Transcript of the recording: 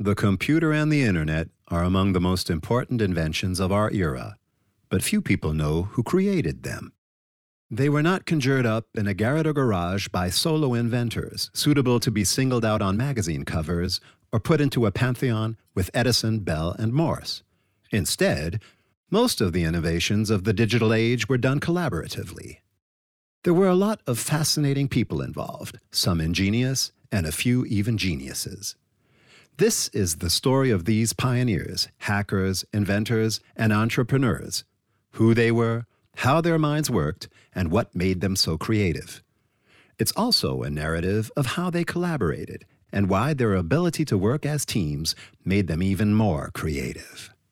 The computer and the internet are among the most important inventions of our era, but few people know who created them. They were not conjured up in a garret or garage by solo inventors, suitable to be singled out on magazine covers or put into a pantheon with Edison, Bell, and Morse. Instead, most of the innovations of the digital age were done collaboratively. There were a lot of fascinating people involved, some ingenious and a few even geniuses. This is the story of these pioneers, hackers, inventors, and entrepreneurs, who they were, how their minds worked, and what made them so creative. It's also a narrative of how they collaborated and why their ability to work as teams made them even more creative.